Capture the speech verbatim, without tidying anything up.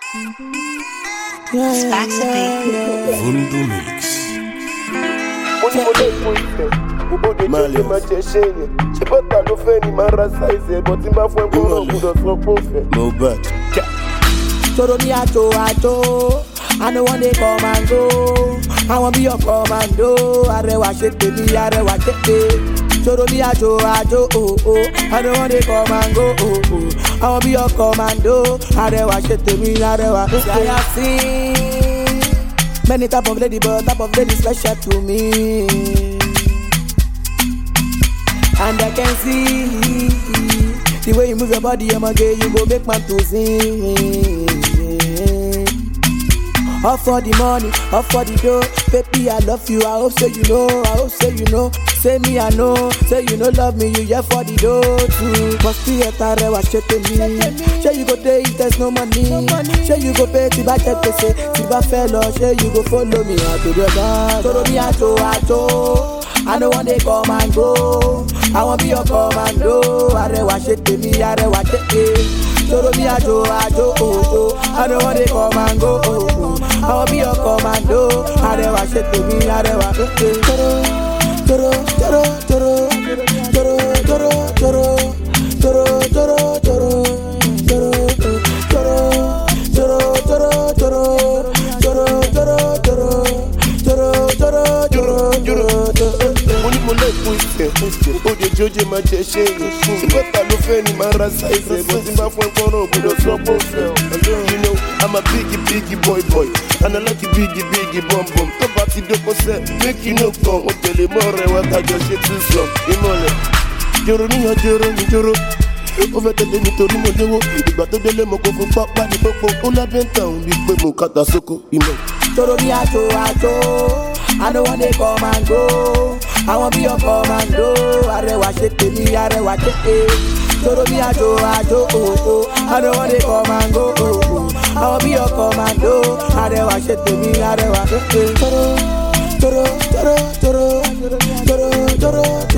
Spaxa Beat. Voodoo Mix. Malé ma chechenye. Je sais pas ta lo fait ni ma race ici, but il m'a fait un bon coup de son prophète. No bad. Toro mi ato ato, I no want to come and go. I want be your commando. Arewa shake me, arewa shake. Toro mi ato ato, oh oh. I no want to come and go, oh oh. I want be your commando. Arewa shake me, arewa shake. I have seen many type of lady, but type of lady special to me. And I can see the way you move your body, I'm a girl, you go make man to sing. Up for the money, up for the dough. Baby, I love you, I hope so you know, I hope so you know. Say me, I know, say you know love me, you yeah for the dough too. Must be a tare, was shaking me. Say you go pay if there's no money. Say you go pay, Tiba check to say, Tiba fellow, say you go follow me, I do the dance. Toro mi ato, ato. I don't want to come and go. I want be your commando. Arewa shake me, arewa shake. Toro mi ajo ajo oh oh. I don't want to come and go. Oh, oh. I want be your commando. Arewa shake me, arewa shake. Toro toro toro toro toro toro toro toro toro toro toro toro toro toro toro toro toro toro toro toro. Money mo le puiste, o de Jojo ma chechenye. Je sais pas ta lo fait ni ma race ici, but il m'a fait un bon coup de son prophète. You know, I'm a biggie biggie boy boy, and I like you biggie biggie bum bum. Top party de concert, make you no come. O tele more wa ta jo shit too slow. Imole, joro ni joro ni joro. O fẹ́ tẹ̀lé nítorí mo léwó. Ìgbà tó délé mo kò fún pápá ní pópó. Ó lábẹ́ ń tàn bí pé mo kàtà sóko. Imole. Toro mi ato ato, I don't want to come and go. I want be your commando. Arewa shake me, arewa shake. Toro mi ato ato, oh oh. I don't want to come and go, oh oh. I want be your commando. Arewa shake me, arewa shake. Toro, toro, toro, toro, toro, toro,